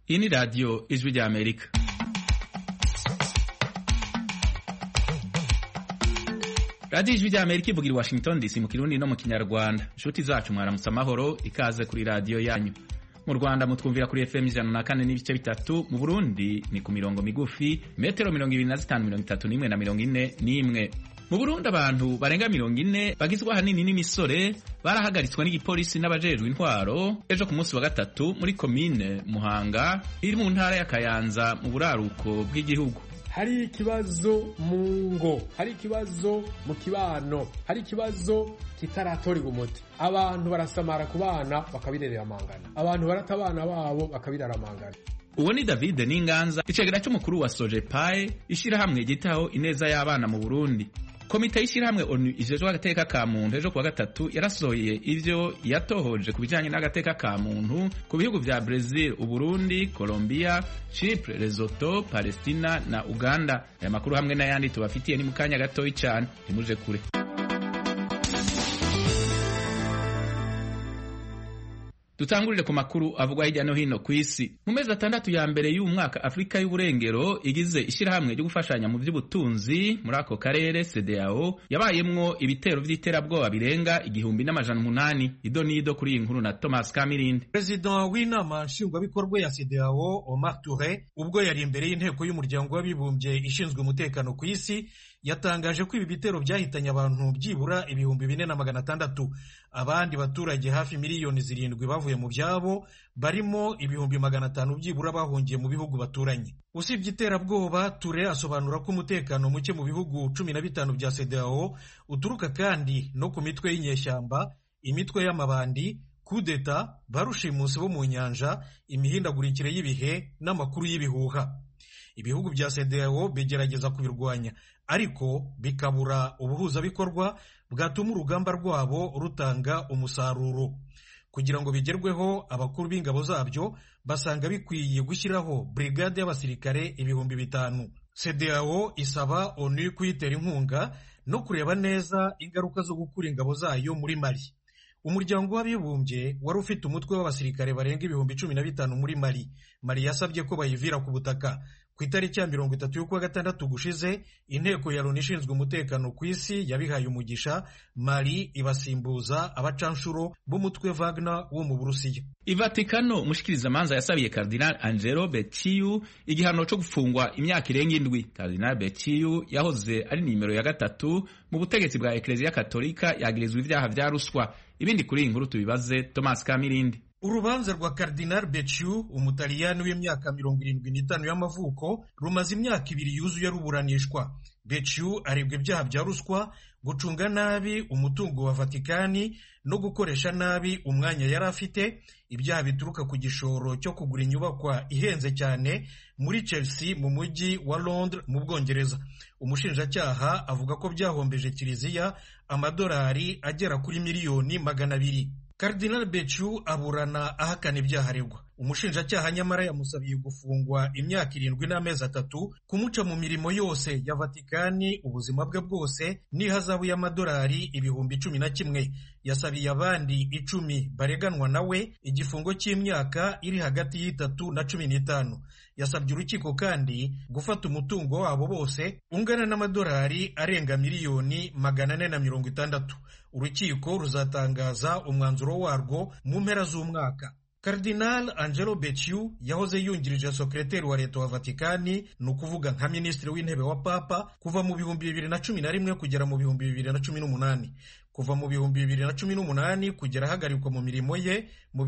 Hii ni Radio Ijwi rya Amerika. Radio Ijwi rya Amerika ivugira i Washington DC mu Kirundi no mu Kinyarwanda. Inshuti zacu mwaramutse amahoro, ikaze kuri radio yanyu. Mu Rwanda mutwumvira kuri FM 104.3, mu Burundi ni ku mirongo migufi metero 25, 31 na 41. Mu Burundi abantu barenga 40 bagizwe ahanini n'imisore barahagaritswe n'igipolisi n'abajejwe intwaro ejo ku munsi wa gatatu muri komine Muhanga iri mu ntara ya Kayanza mu buraruko bw'igihugu. Hari ikibazo mu ngo, hari ikibazo mu kibano, hari ikibazo kitaratorwa umuti. Abantu barasamara ku bana bakabirerera amangana, abantu barata abana babo bakabirara amangana. Uwo ni David Ninganza, icegera cy'umukuru wa Sojepae, ishirahamwe gitaho ineza y'abana mu Burundi. Komite y'ishirahamwe ONU ijejwe agateka ka muntu ejo kuwa gatatu yarasohoye ivyo yatohoje ku bijanye n'agateka ka muntu ku bihugu vya Brazil, Uburundi, Colombia, Chypre, Lesotho, Palestina na Uganda. Aya makuru hamwe n'ayandi tubafitiye ni mu kanya gatoyi cyane, ntimuje kure. Dutangurire ku makuru avugwa hirya no hino ku isi. Mu mezi atandatu ya mbere y'umwaka Afrika y'uburengero igize ishirahamwe ryo gufashanya mu by'ubutunzi muri ako karere CEDEAO yabayemwo ibitero vy'iterabwoba birenga 1,800. Idonido kuri iyi nkuru na Thomas Kamirindi. President w'inama nshingwabikorwa ya CEDEAO Omar Touré ubwo yari imbere y'inteko y'umuryango w'abibumbye ishinzwe umutekano ku isi yatangaje ko ibi bitero byahitanye abantu byibura 4,600. Abandi baturage hafi miliyoni 7 bavuye mu byabo, barimo 500,000 byibura bahungiye mu bihugu baturanye. Usibye iterabwoba, Touré asobanura ko umutekano muke mu bihugu 15 bya CEDEAO uturuka kandi no ku mitwe y'inyeshyamba, imitwe y'amabandi, kudeta, barushimusi bo mu nyanja, imihindagurikire y'ibihe n'amakuru y'ibihuha. Ibihugu bya CEDEAO bigerageza kubirwanya, ariko bikabura ubuhuzabikorwa bwatuma urugamba rwabo rutanga umusaruro. Kugira ngo bigerweho, abakuru b'ingabo zabyo basanga bikwiye gushyiraho brigade y'abasirikare 5,000. CEDEAO isaba ONU kuyitera inkunga no kureba neza ingaruka zo gukura ingabo zayo muri Mali. Umuryango w'abibumbye wari ufite umutwe w'abasirikare barenga 15,000 muri Mali. Mali yasabye ko bayivira ku butaka. Ku itariki ya 30 y'ukwa gatandatu gushize, inteko ya Loni ishinzwe umutekano ku isi yabihaye umugisha Mali ibasimbuza abacanshuro b'umutwe Wagner wo mu Burusiya. Ivatikano umushikirizamanza yasabiye Cardinal Angelo Becciu igihano cyo gufungwa imyaka irenga 7. Cardinal Becciu yahoze ari nimero ya 3 mu butegetsi bwa Eklezia Katolika yagirizwa ibyaha vya ruswa. Ibindi kuri inkuru tubibaze Thomas Kamirindi. Urubanza rwa Cardinal Becciu, umutaliyani w'imyaka 75 y'amavuko, rumaze imyaka 2 yuzuye ruburanishwa. Becciu aregwa ibyaha bya ruswa, gucunga nabi umutungo wa Vatikani no gukoresha nabi umwanya yari afite, ibyaha bituruka ku gishoro cyo kugura inyubakwa ihenze cyane muri Chelsea mu mujyi wa Londres mu Bwongereza. Umushinjacyaha avuga ko byahombeje kiliziya amadolari agera kuri miliyoni 200. Cardinal Becciu aburana ahakana ibyaha aregwa. Umushinjacyaha nyamara yamusabiye gufungwa imyaka 7 n'amezi 3, kumuca mu mirimo yose ya Vatikani ubuzima bwe bwose n'ihazabu y'amadolari 11,000. Yasabiye abandi 10 bareganwa nawe igifungo cy'imyaka iri hagati y'3 na 15. Yasabye urukiko kandi gufata umutungo wabo bose ungana n'amadolari arenga miliyoni 460. Urukiko ruzatangaza umwanzuro warwo mu mpera z'umwaka. Cardinal Angelo Becciu yahoze yungirije sekreteri wa leta wa Vatikani, ni ukuvuga nka minisitiri w'intebe wa Papa, kuva mu 2011 kugera mu 2018. Kuva mu 2018 kugera ahagarikwa mu mirimo ye mu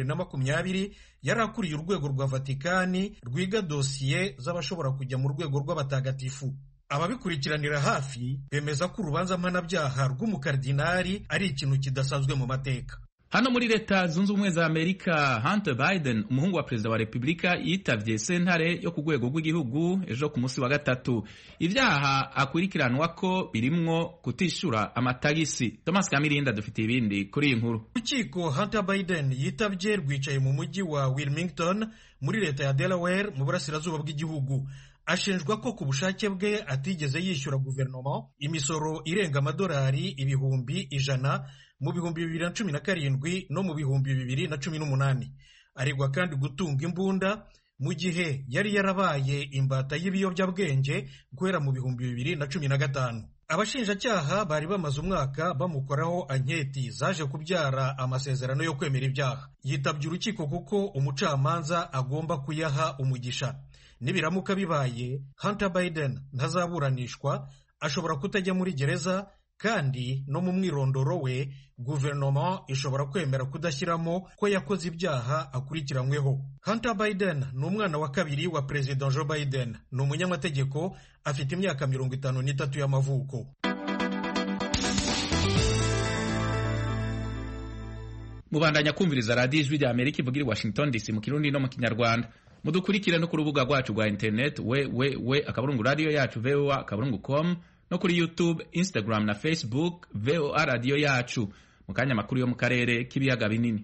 2020, yari akuriye urwego rwa Vatikani rwiga dosiye z'abashobora kujya mu rwego rw'abatagatifu. Ababikurikiranira hafi bemeza ko urubanza mpanabyaha rw'umukardinari ari ikintu kidasanzwe mu mateka. Hano muri leta zunze ubumwe za Amerika, Hunter Biden, umuhungu wa perezida wa Republika, yitavye sentare yo ku rwego rw'igihugu ejo ku munsi wa gatatu. Ivyaha akurikiranwa ko birimwo kutishura amatagisi. Thomas Kamirinda dufite ibindi kuri iyi nkuru. Urukiko Hunter Biden yitavye rwicaye mu mujyi wa Wilmington muri leta ya Delaware mu burasirazuba bw'igihugu. Ashinjwa ko ku bushake bwe atigeze yishyura guverinoma imisoro irenga amadolari 100,000 mu 2017 no mu 2018. Aregwa kandi gutunga imbunda, mu gihe yari yarabaye imbata y'ibiyobyabwenge guhera mu 2015. Abashinjacyaha bari bamaze umwaka bamukoraho anketi zaje kubyara amasezerano yo kwemera ibyaha. Yitabye urukiko kuko umucamanza agomba kuyaha umugisha. Nibiramuka bibaye, Hunter Biden ntazaburanishwa, ashobora kutajya muri gereza, kandi no mu mwirondoro we guverinoma ishobora kwemera kudashyiramo ko yakoze ibyaha akurikiranyweho. Hunter Biden ni umwana wa kabiri wa Perezida Joe Biden. Ni umunyamategeko, afite imyaka 53 y'amavuko. Mubandanya kumviriza radiyo ijwi rya Amerika ivugira i Washington DC mu Kirundi no mu Kinyarwanda. Mudukurikire no ku rubuga rwacu rwa internet www.radio-voa.com no kuri YouTube, Instagram na Facebook VOA Radio Yacu. Mu kanya makuru yo mu karere k'ibiyaga binini.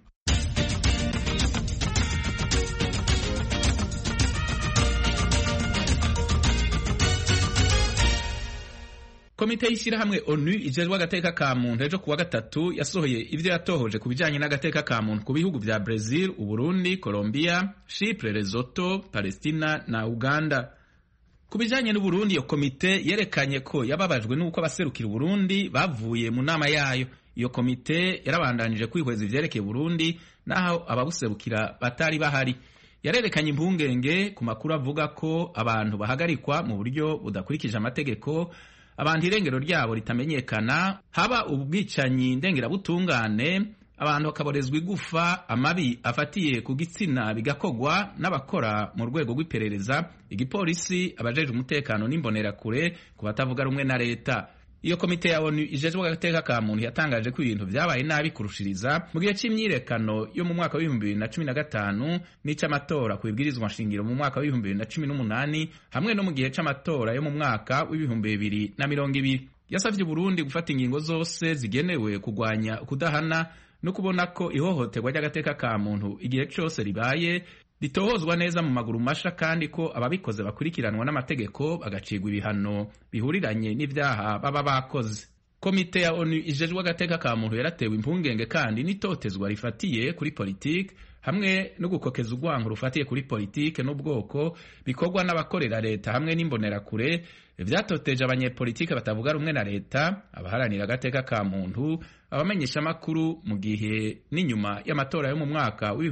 Komite y'ishyirahamwe ONU ijejwe agateka ka muntu ejo kuwa gatatu yasohoye ivyo yatohoje ku bijanye n'agateka ka muntu ku bihugu vya Brazil, Uburundi, Colombia, Chypre, Lesotho, Palestina na Uganda. Ku bijanye n'Uburundi, iyo komite yerekanye ko yababajwe n'uko abaserukira Uburundi bavuye mu nama yayo. Iyo komite yarabandanije kwihweza ivyerekeye Burundi naho ababuserukira batari bahari. Yarerekanye impungenge ku makuru avuga ko abantu bahagarikwa mu buryo budakurikije amategeko, abantu irengero ryabo ritamenyekana, haba ubwicanyi ndengerabutungane, abantu bakaborezwa igufa, amabi afatiye ku gitsina bigakogwa n'abakora mu rwego rw'iperereza, igipolisi, abajeje umutekano n'imbonerakure ku batavuga rumwe na leta. Iyo komite ya ONU ijejwe agateka ka muntu yatangaje ko ibintu vyabaye nabi kurushiriza mu gihe c'imyirekano yo mu mwaka wa 2015 n'ic'amatora ku ibwirizwa nshingiro mu mwaka wa 2018 hamwe no mu gihe c'amatora yo mu mwaka wa 2020. Yasavye Burundi gufata ingingo zose zigenewe kugwanya kudahana no kubona ko ihohoterwa ry'agateka ka muntu igihe cyose ribaye ritohozwa neza mu maguru masha, kandi ko ababikoze bakurikiranwa n'amategeko bagacigwa ibihano bihuriranye n'ivyaha baba bakoze. Komite ya ONU ijejwe agateka ka muntu yaratewe impungenge kandi n'itotezwa rifatiye kuri politike hamwe no gukokeza urwango rufatiye kuri politike n'ubwoko bikorwa n'abakorera leta hamwe n'imbonerakure vyatoteje abanyepolitike batavuga rumwe na leta, abaharanira agateka ka muntu, abamenyesha makuru mu gihe n'inyuma y'amatora yo mu mwaka wa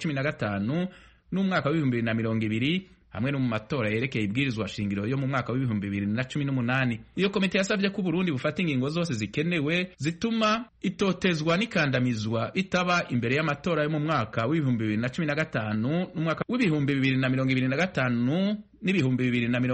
2015 n'umwaka wa 2020 hamwe no mu matora yerekeye ibwirizwa shingiro yo mu mwaka wa 2018. Iyo komite yasavye ko Burundi bufata ingingo zose zikenewe zituma itotezwa n'ikandamizwa bitaba imbere y'amatora yo mu mwaka wa 2015 n'umwaka wa 2025 n'ibihumbi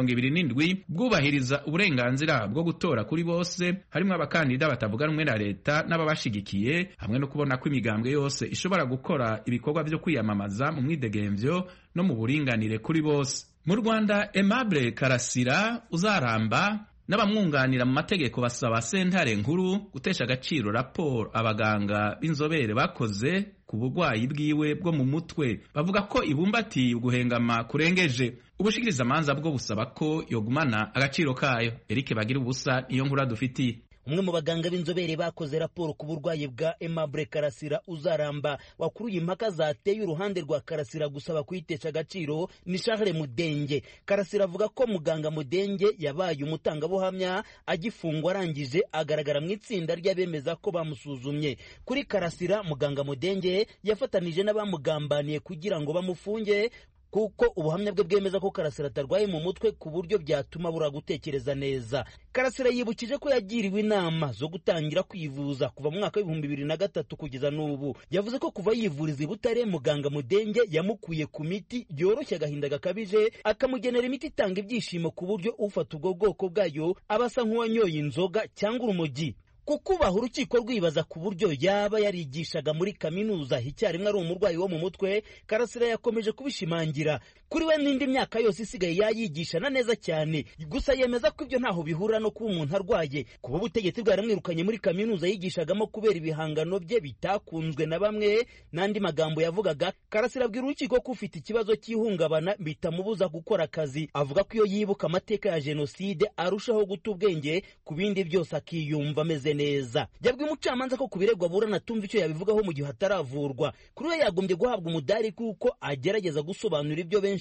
2027 bwubahiriza uburenganzira bwo gutora kuri bose, harimo abakandida batavuga rumwe na leta n'ababashigikiye, hamwe no kubona ko imigambwe yose ishobora gukora ibikorwa vyo kwiyamamaza mu mwidegemvyo no mu buringanire kuri bose. Mu Rwanda, Aimable Karasira Uzaramba n'abamwunganira mu mategeko basaba sentare nkuru gutesha agaciro raporo abaganga b'inzobere bakoze ku burwayi bwiwe bwo mu mutwe. Bavuga ko ibumbatiye uguhengama kurengeje. Ubushikirizamanza bwo busaba ko yogumana agaciro kayo. Eric Bagira ubusa niyo nkuru dufitiye. Umwe mu baganga b'inzobere bakoze raporo ku burwayi bwa Aimable Karasira Uzaramba wakuruye impaka zateye uruhande rwa Karasira gusaba kuyitesha agaciro ni Charles Mudenge. Karasira avuga ko muganga Mudenge yabaye umutangabuhamya agifungwa arangije agaragara mu itsinda ry'abemeza ko bamusuzumye. Kuri Karasira, muganga Mudenge yafatanije n'abamugambaniye kugira ngo bamufunge kuko ubuhamya bwe bwemeza ko Karasira atarwaye mu mutwe ku buryo byatuma bura gutekereza neza. Karasira yibukije ko yagiriwe inama zo gutangira kwivuza kuva mu mwaka wa 2003 kugeza n'ubu. Yavuze ko kuva yivuriza i Butare, muganga Mudenge yamukuye ku miti byoroshye agahinda gakabije, akamugenera imiti itanga ibyishimo ku buryo ufata ubwo bwoko bwayo abasa nk'uwanyoye inzoga cyangwa urumogi. Kukubaha urukiko rwibaza ku buryo yaba yarigishaga muri kaminuza icyarimwe ari umurwayi wo mu mutwe, Karasira yakomeje kubishimangira. Kuri we n'indi myaka yose isigaye yayigishana neza cyane, gusa yemeza ko ibyo ntaho bihura no kuba umuntu arwaye. Kuba ubutegetsi bwaramwirukanye muri kaminuza yigishagamo kubera ibihangano bye bitakunzwe na bamwe, n'andi magambo yavugaga, Karasira abwira urukiko ko ufite ikibazo cy'ihungabana bitamubuza gukora akazi. Avuga ko iyo yibuka amateka ya jenoside arushaho guta ubwenge ku bindi byose akiyumva ameze neza. Yabwiye umucamanza ko kubiregwa burana tumva icyo yabivugaho mu gihe hataravurwa. Kuri we yagombye guhabwa umudari kuko agerageza gusobanura ibyo benshi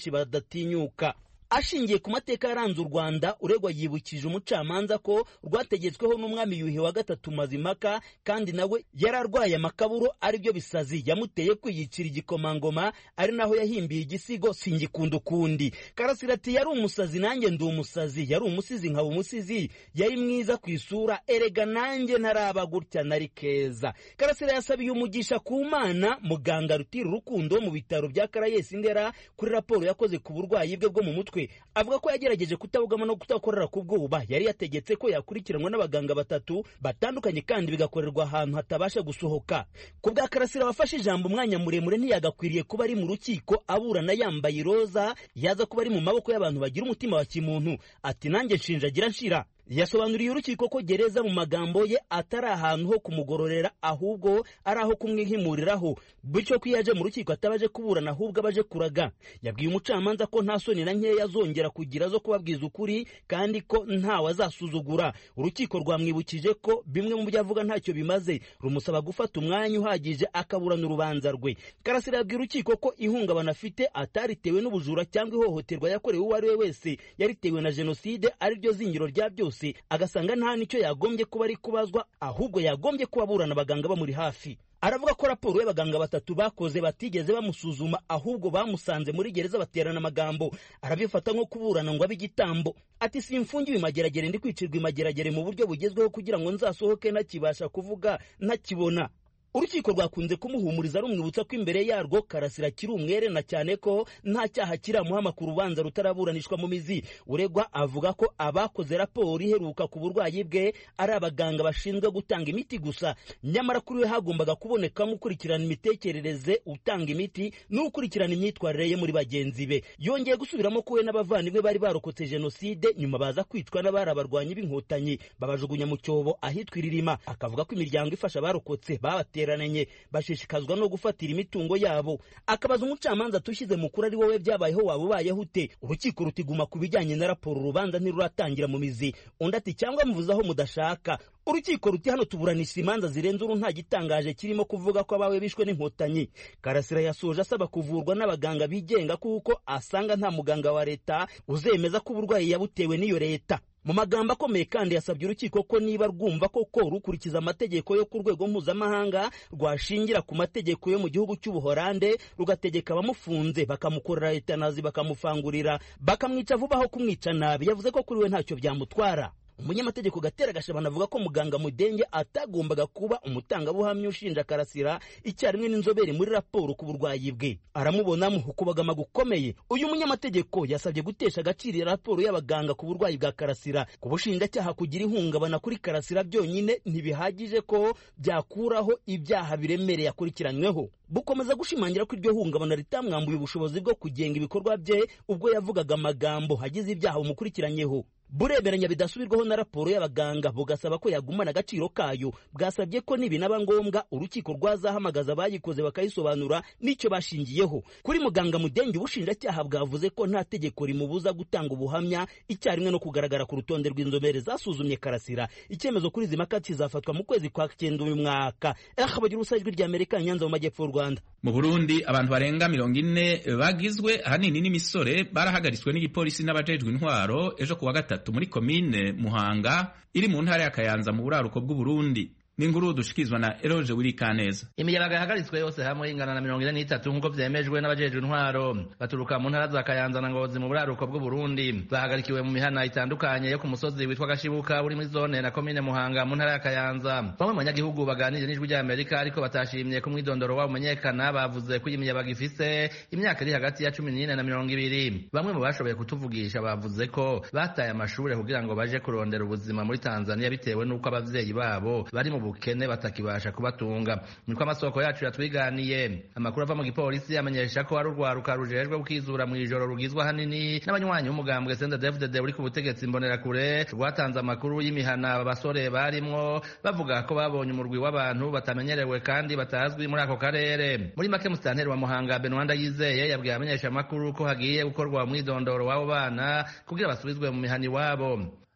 benshi badatinyuka. Ashingiye ku mateka yaranze u Rwanda, uregwa yibukije umucamanza ko rwategetsweho n'umwami Yuhi wa gatatu Mazimpaka, kandi nawe yararwaye amakaburo aribyo bisazi yamuteye kwiyicira igikomangoma, ari naho yahimbiye igisigo singikunda ukundi. Karasira ati yari umusazi nanjye ndi umusazi, yari umusizi nkaba umusizi, yari mwiza ku isura, erega nanjye ntaraba gutya nari keza. Karasira yasabiye umugisha ku Mana muganga Rutira Urukundo mu bitaro bya Karayesi Ndera kuri raporo yakoze ku burwayi bwe bwo mu mutwe. Avuga ko yagerageje kutabugama no kutakorera ku bwoba, yari yategetse ko yakurikiranwa n'abaganga batatu batandukanye kandi bigakorerwa ahantu hatabasha gusohoka. Ku bwa Karasira wafashe ijambo umwanya muremure ntiyagakwiriye kuba ari mu rukiko aburana yambaye iroza, yaza kuba ari mu maboko y'abantu bagira umutima wa kimuntu. Ati nanjye nshinjagira nshira. Yasobanuriye urukiko ko gereza mu magambo ye atari ahantu ho kumugororera, ahubwo ari aho kumwihimuriraho, bityo ko iyo aje mu rukiko atabaje kuburana ahubwo abaje kuraga. Yabwiye umucamanza ko nta soni na nkeya azongera kugira zo kubabwiza ukuri kandi ko ntawe azasuzugura. Urukiko rwamwibukije ko bimwe mu byo avuga ntacyo bimaze, rumusaba gufata umwanya uhagije akaburana urubanza rwe. Karasira yabwiye urukiko ko ihungabana afite ataritewe n'ubujura cyangwa ihohoterwa yakorewe uwo ari we wese, yaritewe na jenoside ariryo zingiro rya byose, agasanga nta nicyo yagombye kuba ari kubazwa, ahubwo yagombye kuba aburana abaganga bamuri hafi. Aravuga ko raporo y'abaganga batatu bakoze batigeze bamusuzuma, ahubwo bamusanze muri gereza baterana amagambo. Arabifata nko kuburana ngo abe igitambo. Ati simfungiwe imageragere, ndi kwicirwa imageragere mu buryo bugezweho kugira ngo nzasohoke ntakibasha kuvuga ntakibona. Urukiko rwakunze kumuhumuriza rumwibutsa ko imbere yarwo Karasira kiri umwere na cyane ko nta cyaha kiramuhama ku rubanza rutaraburanishwa mu mizi. Uregwa avuga ko abakoze raporo iheruka ku burwayi bwe ari abaganga bashinzwe gutanga imiti gusa, nyamara kuri we hagombaga kubonekamo ukurikirana imitekerereze, utanga imiti n'ukurikirana imyitwarire ye muri bagenzi be. Yongeye gusubiramo ko we n'abavandimwe bari barokotse jenoside nyuma baza kwicwa n'abari abarwanyi b'inkotanyi babajugunya mu cyobo ahitwa Iririma. Akavuga ko imiryango ifasha abarokotse babaterananye bashishikazwa no gufatira imitungo yabo. Akabaza umucamanza tushyize mukuru ari wowe byabayeho waba ubayeho ute? Urukiko rutiguma ku bijyanye na raporo, urubanza ntiruratangira mu mizi. Undi ati cyangwa muvuzaho mudashaka. Urukiko ruti hano tuburanisha imanza zirenze uru, nta gitangaje kirimo kuvuga ko abawe bishwe n'inkotanyi. Karasira yasoje asaba kuvurwa n'abaganga bigenga kuko asanga nta muganga wa leta uzemeza ko uburwayi yabutewe n'iyo leta. Mu magambo akomeye kandi yasabye urukiko ko niba rwumva koko rukurikiza amategeko yo ku rwego mpuzamahanga, rwashingira ku mategeko yo mu gihugu cy'Ubuholande rugategeka abamufunze bakamukorera etanazi, bakamufangurira, bakamwica vuba aho kumwica nabi. Yavuze ko kuri we ntacyo byamutwara. Umunyamategeko Gatera Gashabana avuga ko muganga Mudenge atagombaga kuba umutangabuhamya ushinja Karasira icyarimwe n'inzobere muri raporo ku burwayi bwe. Aramubonamo ukubagama gukomeye. Uyu munyamategeko yasabye gutesha agaciro raporo y'abaganga ku burwayi bwa Karasira. Ku bushinjacyaha kugira ihungabana kuri Karasira byonyine ntibihagije ko byakuraho ibyaha biremereye akurikiranyweho. Bukomeza gushimangira ko iryo hungabana ritamwambuye ubushobozi bwo kugenga ibikorwa bye ubwo yavugaga amagambo hagize ibyaha bumukurikiranyeho. Bureberanya bidasubirwaho na raporo y'abaganga, bugasaba ko yagumana agaciro kayo. Bwasabye ko nibinaba ngombwa urukiko rwazahamagaza abayikoze bakayisobanura n'icyo bashingiyeho. Kuri muganga Mudenge ubushinjacyaha bwavuze ko nta tegeko rimubuza gutanga ubuhamya icyarimwe no kugaragara ku rutonde rw'inzobere zasuzumye Karasira. Icyemezo kuri izi mpaka kizafatwa mu kwezi kwa Cyenda uyu mwaka. Bagira ubusajwi ry'Amerika Nyanza mu majyepfo y'u Rwanda. Mu Burundi abantu barenga 40 bagizwe ahanini n'imisore barahagaritswe n'igipolisi n'abajejwe intwaro ejo kuwa gatatu muri komine Muhanga iri mu ntara ya Kayanza mu buraruko bw'u Burundi. Ninguru dushikizwa na Eroje Wirikaneza. Imiyabaga yahagaritswe yose hamwe ingana na 43 nkuko vyemejwe n'abajejwe intwaro baturuka mu ntara za Kayanza na Ngozi mu buraruko bw'u Burundi. Bahagarikiwe mu mihana itandukanye yo ku musozi witwa Gashibuka uri muri zone na komine Muhanga mu ntara ya Kayanza. Bamwe mu banyagihugu baganije n'ijwi ry'Amerika ariko batashimye ku mwidondoro wabo umenyekana, bavuze ko imiyabaga ifise imyaka iri hagati ya 14 na 20. Bamwe mu bashoboye kutuvugisha bavuze ko bataye amashure kugira ngo baje kurondera ubuzima muri Tanzania bitewe n'uko abavyeyi babo bari mu bukene batakibasha kubatunga. Niko amasoko yacu yatwiganiye. Amakuru ava mu gipolisi amenyesha ko ari urwaruka rujejwe gukizura mu ijoro rugizwa hanini n'abanywanyi b'umugambwe CNDD-FDD uri ku butegetsi Imbonerakure, rwatanze amakuru y'imihana abasore barimwo bavuga ko babonye umurwi w'abantu batamenyerewe kandi batazwi muri ako karere. Muri make Musitanteri wa Muhanga Benwanda Yizeye yabwiye amenyesha amakuru ko hagiye gukorwa umwidondoro w'abo bana kugira basubizwe mu mihani wabo.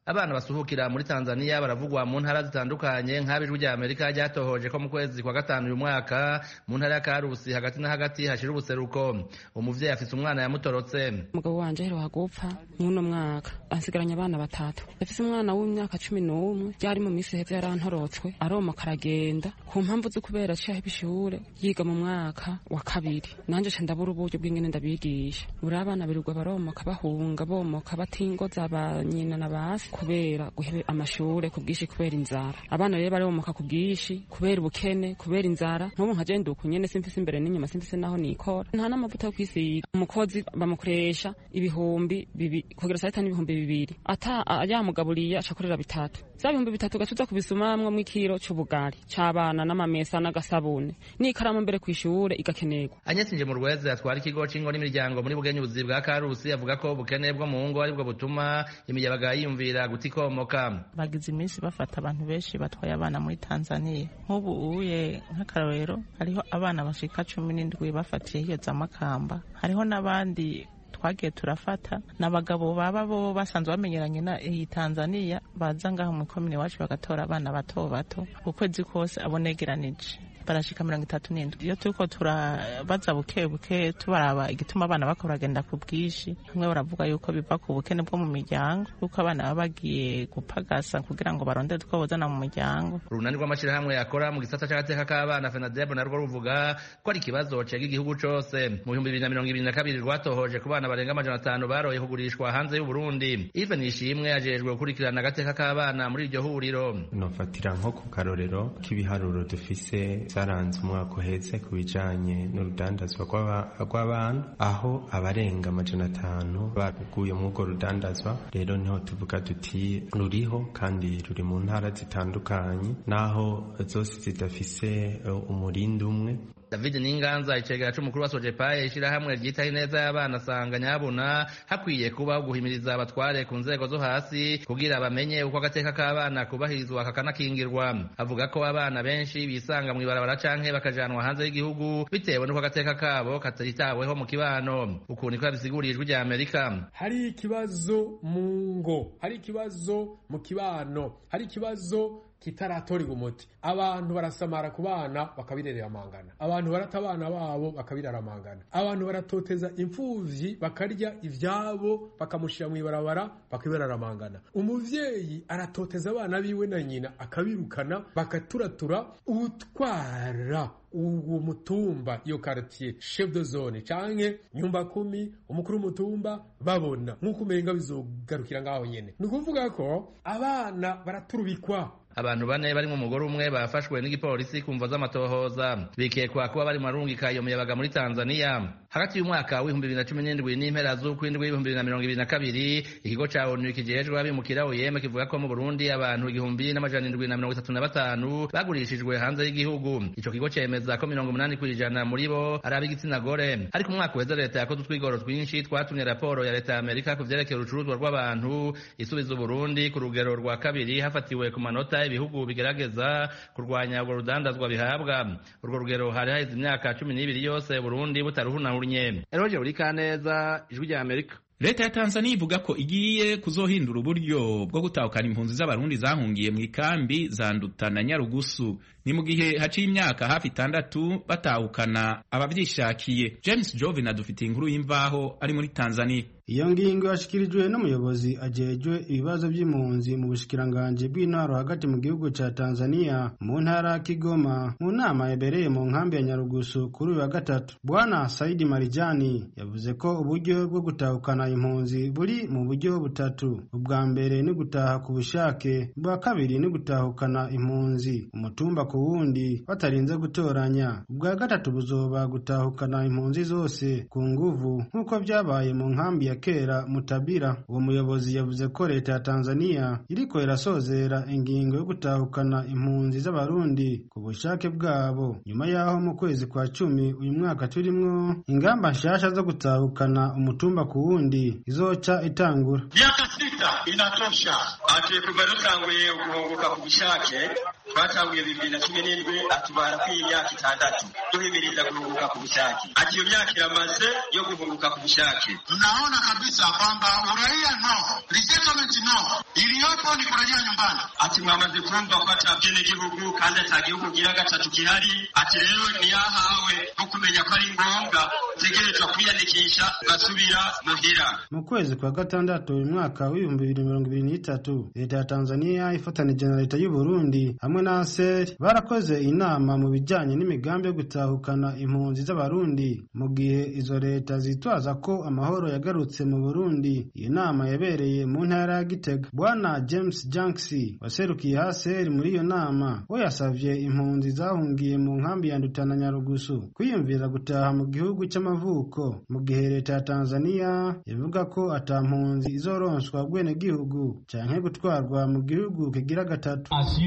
abana basuhukira muri Tanzania baravugwa mu ntara zitandukanye nk'abijwi rya Amerika ryatohoje ko mu kwezi kwa gatanu uyu mwaka mu ntara ya Karusi hagati na hagati hashira ubuseruko umuvyeyi afise umwana yamutorotse. Umugabo wanje aheruka gupfa n'uno mwaka ansigaranye abana batatu. Afise umwana w'imyaka 11 byari mu minsi heze yarantorotswe aromoka aragenda ku mpamvu zo kubera aciye ibishure yiga mu mwaka wa kabiri. Nanje nca ndabura uburyo bw'ingene ndabigisha. Uri abana birirwa baromoka bahunga bomoka batingoza abanyina na basi kubera guhebe amashure ku bwishi kubera inzara. Abana rero baromoka ku bwishi kubera ubukene kubera inzara. Ntubu nkagenda uko nyene simfise imbere n'inyuma simfise naho nikora. Nta n'amavuta yo kwisiga. Umukozi bamukoresha ibihumbi kugira saa 5,200. Ata yamugaburiye acakorera bitatu. Za 3,000 gacuza kubisumamwe mu ikiro c'ubugari c'abana n'amamesa n'agasabune. N'ikaramu mbere kw'ishure igakenerwa. Anyesinje mu Rweza yatwara ikigo c'ingo n'imiryango muri Bugenyuzi bwa Karusi avuga ko ubukene bwo mu ngo aribwo butuma imiyabaga yiyumvira gutikomoka. Bagize iminsi bafata abantu benshi batwaye abana muri Tanzania. Nk'ubu uye nk'akarorero hariho abana bashika 17 bafatiye hiyo za Makamba. Hariho n'abandi twagiye turafata n'abagabo baba bo basanzwe bamenyeranye na iyi Tanzania baza ngaho mu komine wacu bagatora abana bato bato ukwezi kose abonegeranije barashika 37. Iyo turiko turabaza buke tubaraba igituma abana bakoragenda ku bwishi hamwe baravuga yuko biva ku bukene bwo mu miryango kuko abana baba bagiye gupagasa kugira ngo barondere two bozana mu muryango. Urunani rw'amashirahamwe yakora mu gisata c'agateka k'abana FENADEB narwo ruvuga ko ari ikibazo cega igihugu cose. Mu 2022 rwatohoje ku bana barenga 500 baroye kugurishwa hanze y'u Burundi. Even Ishimwe ajejwe gukurikirana agateka k'abana muri iryo huriro. Nofatira nko ku karorero k'ibiharuro dufise zaranze umwaka uheze ku bijanye n'urudandazwa rw'abana aho abarenga 500 baguye mu urwo rudandazwa. Rero niho tuvuga tuti ruriho kandi ruri mu ntara zitandukanye naho zose zidafise umurindi umwe. David Ninganza icegera c'umukuru wa Sojepaye ishirahamwe ryitaho ineza y'abana asanga nyabuna hakwiye kuba guhimiriza abatware ku nzego zo hasi kugira bamenye uko agateka k'abana kubahirizwa kakanakingirwa. Avuga ko abana benshi bisanga mu ibarabara canke bakajanwa hanze y'igihugu bitewe n'uko agateka kabo kataritaweho mu kibano. Ukuntu ko bisiguriye ijwi rya Amerika. Hari ikibazo mu ngo, hari ikibazo mu kibano, hari ikibazo kitaratorwa umuti. Abantu barasamara ku bana bakabirerera amangana. Abantu barata abana babo bakabirara amangana. Abantu baratoteza imfuvyi bakarya ivyabo bakamushira mu ibarabara bakabirara amangana. Umuvyeyi aratoteza abana biwe na nyina akabirukana bakaturatura utwara uwo mutumba iyo quartier chef de zone canke nyumba 10 umukuru mutumba babona nkuko umenga bizogarukira ngaho nyene. Nukuvuga ko abana baraturubikwa. Abantu bane bari mu mugore umwe bafashwe n'igipolisi kumva z'amatohoza bikekwa kuba bari marungika iyo muyabaga muri Tanzania. Hagati y'umwaka w'2017 n'impera z'ukwindwi 2022 ikigo ca ONU kijejwe abimukira OIM kivuga ko mu Burundi abantu 1735 bagurishijwe hanze y'igihugu. Ico kigo cemeza ko 80% muri bo ari ab'igitsina gore. Ariko umwaka weze leta yakoze utwigoro twinshi twatumye raporo ya leta ya Amerika kuvyerekera urucuruzwa rw'abantu isubiza Burundi ku rugero rwa kabiri hafatiwe ku manota ibihugu bigerageza kurwanya urwo rudandazwa bihabwa. Urwo rugero hari haheze imyaka 12 yose Burundi butaruhunahurnye. Eroje Urikaneza, ijwi rya Amerika. Leta ya Tanzania ivuga ko igiye kuzohindura uburyo bwo gutahukana impunzi z'abarundi zahungiye mu ikambi za Nduta na Nyarugusu. Ni mu gihe haciye imyaka hafi 6 batahukana abavyishakiye. James Jovin adufitiye inkuru y'imvaho ari muri Tanzania. Iyo ngingo yashikirijwe n'umuyobozi ajejwe ibibazo by'impunzi mu bushikiranganje bw'intwaro hagati mu gihugu ca Tanzania mu ntara Kigoma mu nama yabereye mu nkambi ya Nyarugusu kuri uyu wa gatatu. Bwana Saidi Marijani yavuze ko uburyo bwo gutahukana impunzi buri mu buryo butatu. Ubwa mbere ni gutaha ku bushake, ubwa kabiri ni gutahukana impunzi umutumba ku wundi batarinze gutoranya, ubwa gatatu buzoba gutahukana impunzi zose ku nguvu nk'uko byabaye mu nkambi ya kera Mutabira. Uwo muyobozi yavuze ko leta ya Tanzania iriko irasozera ingingo yo gutahukana impunzi z'abarundi ku bushake bwabo nyuma yaho mu kwezi kwa 10 uyu mwaka turimwo ingamba nshasha zo gutahukana umutumba ku wundi izoca itangura. Miaka 6 inatosha. Tutanguye guhunguka ku bushake twatanguye 2017 atubara kw'imyaka 6 duhimiriza guhunguka ku bushake. Iyo myaka iramaze yo guhunguka ku bushake. Tunaona kabisa kwamba uraia no, resettlement no, iliyopo ni kurejea nyumbani. Ati mwamaze kumva ko atabwene gihugu kandi atagihugu gira gatatu gihari, ati rero ni yahawe no kumenya ko ari ngombwa tegerezwa kwiyandikisha basubira muhira. Mu kwezi kwa gatandatu uyu mwaka w'2023 leta ya Tanzania ifatanije na leta y'u Burundi hamwe na ASER barakoze inama mu bijanye n'imigambi yo gutahukana impunzi z'abarundi mu gihe izo leta zitwaza ko amahoro yagarutse mu Burundi. Iyo nama yabereye mu ntara ya Gitega. Bwana James Janksi waserukiye ASER muri iyo nama we yasavye impunzi zahungiye mu nkambi ya Ndutana Nyarugusu kwiyumvira gutaha mu gihugu cy'amavuko, mu gihe leta ya Tanzania ivuga ko atampunzi izoronswa bwene gihugu canke gutwarwa mu gihugu kigira gatatu. As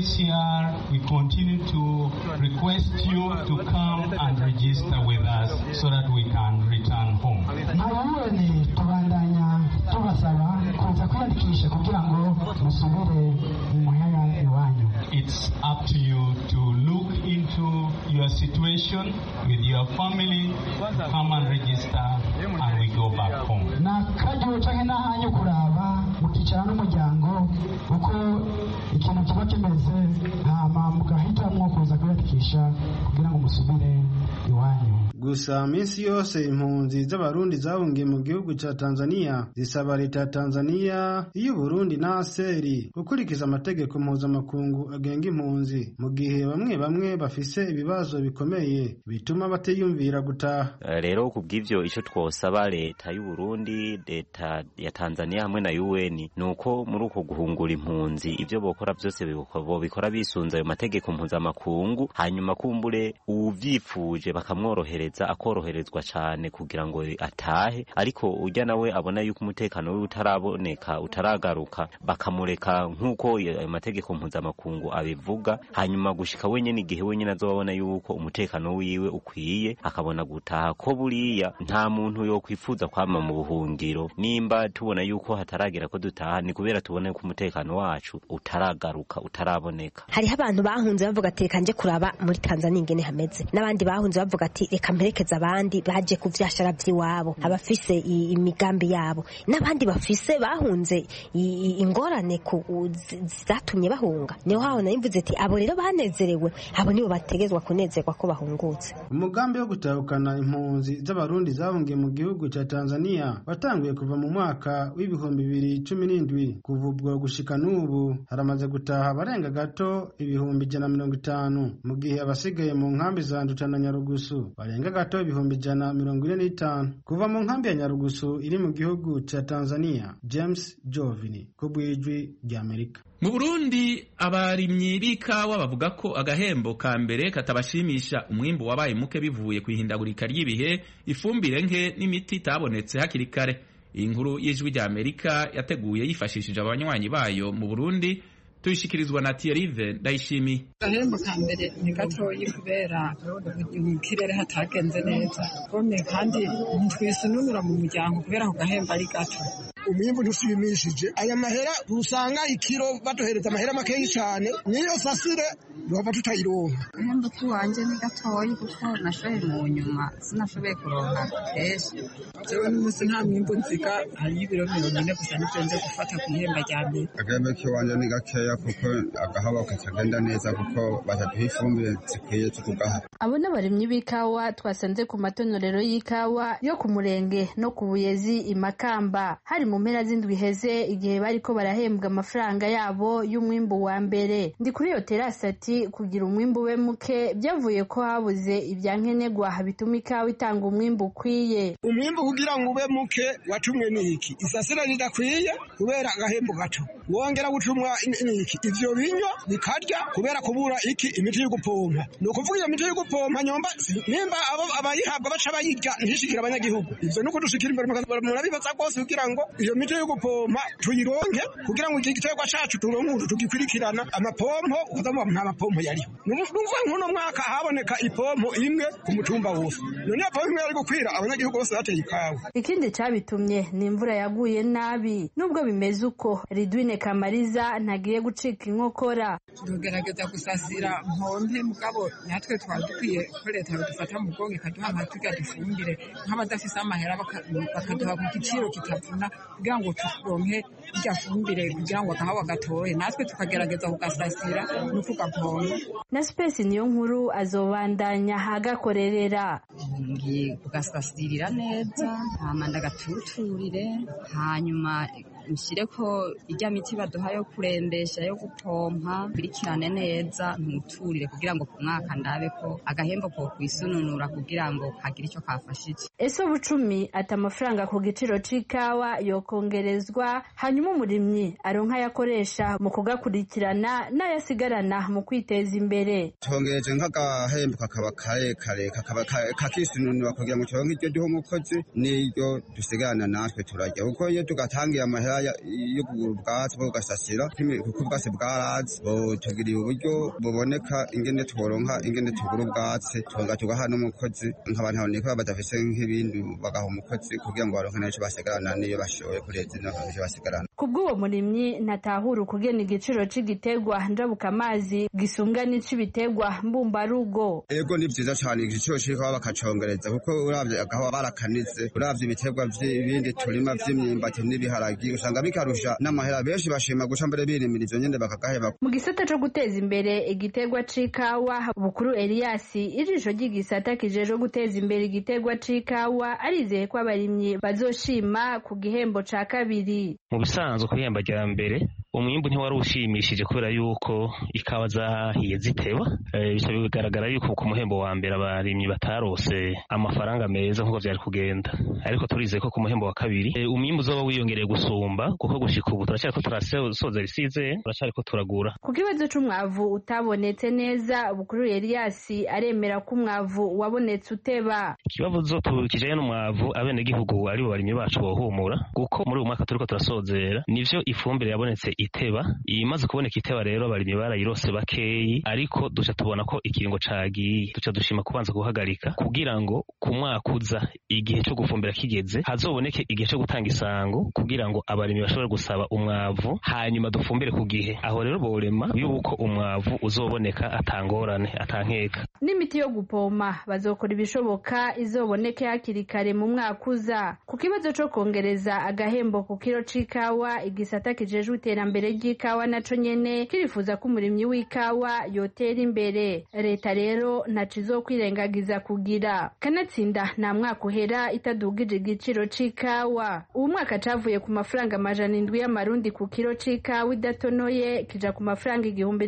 UNHCR, we continue to request you to come and register with us so that we can return home. Nabone tubandanya tubasaba kuza kwiyandikisha kugira ngo musubire mu mahanga iwanyu. It's up to you to look into your situation with your family, come and register, and we go back home. Na kajo canke nahanyu kuraba mukicara n'umuryango uko ikintu kiba kimeze hama mugahitamwo kuza kwiyandikisha kugira ngo musubire iwanyu. Gusa minsi yose impunzi z'abarundi zahungiye mu gihugu ca Tanzania zisaba leta ya Tanzania y'u Burundi na ASER gukurikiza amategeko mpuzamakungu agenga impunzi, mu gihe bamwe bafise ibibazo bikomeye bituma batiyumvira gutaha. Rero kubw'ivyo ico twosaba leta y'u Burundi, leta ya Tanzania hamwe na UN nuko muri uko guhungura impunzi ivyo bokora byose bikora bisunza ayo mategeko mpuzamakungu, hanyuma kumbure uvyifuje bakamworohereza akoroherezwa cyane kugira ngo atahe, ariko ujya nawe abona yuko umutekano we utaraboneka utaragaruka bakamureka nkuko ayo mategeko mpuzamakungu abivuga, hanyuma gushika wenyene igihe wenyene azobona yuko umutekano wiwe ukwiye akabona gutaha. Ko buriya nta muntu yo kwifuza kwama mu buhungiro, nimba tubona yuko hataragera ko dutaha ni kubera tubona ko umutekano wacu utaragaruka utaraboneka. Hariho abantu bahunze bavuga ati reka nje kuraba muri Tanzania ingene hameze, n'abandi bahunze bavuga ati reka mperekeza abandi baje kuvyashara vy'iwabo, abafise imigambi yabo, n'abandi bafise bahunze ingorane zatumye bahunga. Niho haho narimvuze ati abo rero banezerewe, abo nibo bategezwa kunezerwa ko bahungutse. Umugambi wo gutahukana impunzi z'abarundi zahungiye mu gihugu ca Tanzania watanguye kuva mu mwaka w'2017. Kuva ubwo gushika n'ubu haramaze gutaha barenga gato 150,000, mu gihe abasigaye mu nkambi za Ndutana Nyarugusu barenga gato 145. Kuva mu nkambi ya Nyarugusu iri mu gihugu ca Tanzania, James Jovini ku bw'ijwi ry'Amerika. Mu Burundi abarimyi b'ikawa bavuga ko agahembo ka mbere katabashimisha umwimbu wabaye muke bivuye kwihindagurika ry'ibihe, ifumbire nke n'imiti itabonetse hakiri kare. Iyi nkuru y'ijwi ry'Amerika yateguye yifashishije abanywanyi bayo mu Burundi, tuyishikirizwa na Thierry Ndayishimiye. Agahembo ka mbere ni gatoyi kubera mu kirere hatagenze neza, kandi ntitwisununura mu muryango kubera ako gahembo ari gato. Umwimbu ntushimishije, aya mahera usanga ikiro baduhereza amahera makeyi cyane, niyo sasire duhava tutayironka. Agahembo k'iwanje ni gatoyi kuko nashoye mu nyuma sinashoboye kuronka kenshi. Jewe n'umunsi nta mwimbu nziga, hari ibiro 40 gusa nivyo nje gufata ku ihemba rya mbere. Agahembo k'iwanje ni gakeya kuko agahaba katagenda neza kuko bataduha ifumbire zikwiye tukugaha. Abo n'abarimyi b'ikawa twasanze ku matonorero y'ikawa yo ku Murenge no ku Buyezi Imakamba hari mu mpera z'indwi heze igihe bariko barahembwa amafaranga yabo y'umwimbu wa mbere. Ndi kuri iyo terasi ati kugira umwimbu we muke byavuye ko habuze ibyankenerwa bituma ikawa itanga umwimbu ukwiye. Umwimbu kugira ngo ube muke watumwe n'iki? Isasira ridakwiye kubera agahembo gato, wongera gutumwa n'iki? Ivyo binyo bikarya kubera kubura iki? Imiti yo gupompa. No kuvuga iyo miti yo gupompa nyomba nimba abayihabwa baca bayirya ntishikira abanyagihugu. Ivyo nuko dushikira imbere murabibaza rwose kugira ngo iyo miti yo gupompa tuyironke kugira ngo iki giterwa cacu turonke tugikurikirana. Amapompo ukazamwa nta mapompo yariho. Numva nkuno mwaka haboneka ipompo imwe ku mutumba wose, none iyo pompo imwe yari gukwira abanyagihugu bose bateye ikawa. Ikindi cabitumye ni imvura yaguye nabi. Nubwo bimeze uko, Ridwine Kamariza ntagiye gucika inkokora. Tugerageza gusasira mpompe mugabo natwe twadukwiye ko leta dufata mu bwonge ikaduha nka tuga dufumbire nk'abadafise amahera bakaduha ku giciro kitavuna kugira ngo turonke irya fumbire kugira ngo agahawa gatoye natwe tukagerageza kugasasira no kugapompa. na Space niyo nkuru azobandanya agakorerera ngiye kugasasirira neza hama ndagatuturire hanyuma nshyire ko ijya miti baduha yo kurembesha yo gupompa birikirane neza ntuturire kugira ngo ku mwaka ndabe ko agahembo ko kwisununura kugira ngo kagire icyo kafashije. Ese Bucumi ati amafaranga ku giciro c'ikawa yokongerezwa hanyuma umurimyi aronka yakoresha mu kugakurikirana n'ayasigarana mu kwiteza imbere. Tongeje nk'agahembo kakaba kare kakaba kakisununura kugira ngo turonke iryo duha umukozi n'iryo dusigarana natwe turajya kuko iyo tugatangiye amahera yo kugura ubwatsi bwo gasasira kuko ubwatsi bwarazi tugiriye uburyo buboneka ingene tworonka ingene tugura ubwatsi tugaha n'umukozi nk'abantu baboneka badafise nk'ibindi bagaha umukozi kugira ngo baronke n'icyo basigarana n'iyo bashoboye kureza n'icyo basigarana. Kubw'uwo murimyi ntatahura ukugena igiciro c'igiterwa njabuka amazi gisumga n'ic'ibiterwa mbumbarugo. Ego ni vyiza cane igiciro c'ikawa bakacongereza kuko uravye agahawa barakanize uravye ibiterwa vy'ibindi turima vy'imyumbati n'ibiharagi usanga bikarusha n'amahera benshi bashima guca mbere birimira ivyo nyene bakagaheba. Mu gisata co guteza imbere igiterwa c'ikawa Bukuru Elias ijisho ry'igisata kijejwe guteza imbere igiterwa c'ikawa arizeye ko abarimyi bazoshima ku gihembo ca kabiri. Mu bisanzwe ku ihemba rya mbere umwimbu ntiwari ushimishije kubera yuko ikawa zahiye ziteba bisa bigaragara yuko ku muhembo wa mbere abarimyi batarose amafaranga meza nk'uko vyari kugenda, ariko turizeye ko ku muhembo wa kabiri umwimbu uzoba wiyongereye gusumba kuko gushika ubu turacyariko turasoza risize turacyariko turagura. Ku kibazo c'umwavu utabonetse neza Bukuru Elias aremera ko umwavu wabonetse uteba. Ikibazo tukijanye n'umwavu abenegihugu ari bo barimyi bacu bohumura kuko muri uyu mwaka turiko turasozera nivyo ifumbire yabonetse iteba imaze kuboneka iteba rero abarimyi barayirose bakeyi ariko duca tubona ko ikiringo cagiye duca dushima kubanza guhagarika kugira ngo ku mwaka uza igihe co gufumbira kigeze hazoboneke igihe co gutanga isango kugira ngo abarimyi bashobore gusaba umwavu hanyuma dufumbire ku gihe aho rero borema yuko umwavu uzoboneka atangorane atankeka. N'imiti yo gupoma bazokora ibishoboka izoboneke hakiri kare mu mwaka uza. Ku kibazo co kongereza agahembo ku kiro c'ikawa igisata kijejwe iterambere ry'ikawa naco nyene kirifuza ko umurimyi w'ikawa yotera imbere. Leta rero ntaco izokwirengagiza kugira kanatsinda nta mwaka uhera itadugije igiciro c'ikawa. Uwu mwaka cavuye ku mafaranga 700 y'amarundi ku kiro c'ikawa idatonoye kija ku mafaranga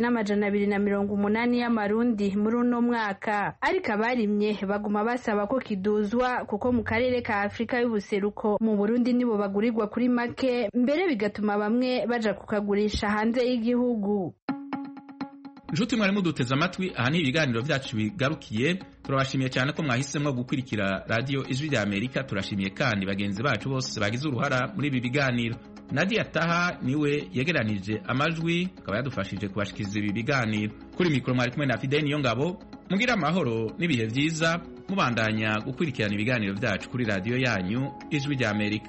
1280 y'amarundi muri uno mwaka, ariko abarimye baguma basaba ko kiduzwa kuko mu karere ka Afrika y'ubuseruko mu Burundi nibo bagurirwa kuri make mbere bigatuma bamwe baja kukagurisha hanze y'igihugu. Nshuti mwari muduteze amatwi aha ni ibiganiro vyacu bigarukiye. Turabashimiye cyane ko mwahisemwo gukurikira radio Ijwi rya Amerika. Turashimiye kandi bagenzi bacu bose bagize uruhara muri ibi biganiro. Nadia Taha niwe yegeranije amajwi akaba yadufashije kubashikiriza ibi biganiro. Kuri mikoro mwari kumwe na Fidel Niyongabo. Mugira amahoro n'ibihe vyiza mubandanya gukurikirana ibiganiro vyacu kuri radio yanyu Ijwi rya Amerika.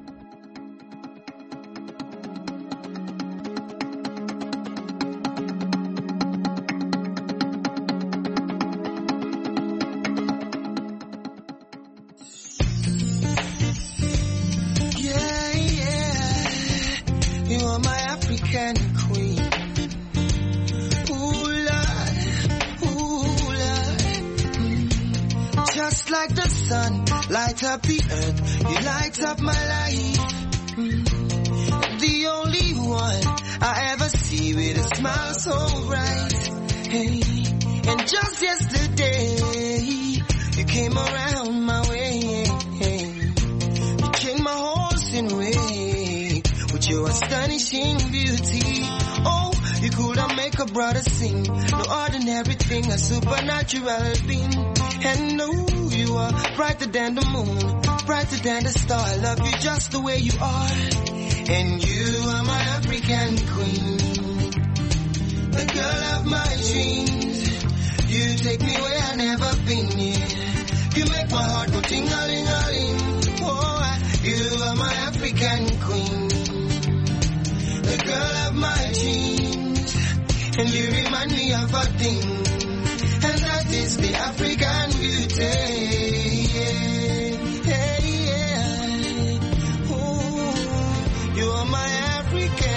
Like the sun, light up the earth, you light up my life. The only one I ever see with a smile so bright. Hey, and just yesterday, you came around my way. You changed my horse in way with your astonishing beauty. Oh, you could have make a brother sing. No ordinary thing, a supernatural being. And no, you are brighter than the moon, brighter than the star. I love you just the way you are. And you are my African queen, the girl of my dreams. You take me where I've never been yet. You make my heart go ting-a-ling-a-ling. Oh, you are my African queen, the girl of my dreams. And you remind me of a thing, and that is the African beauty.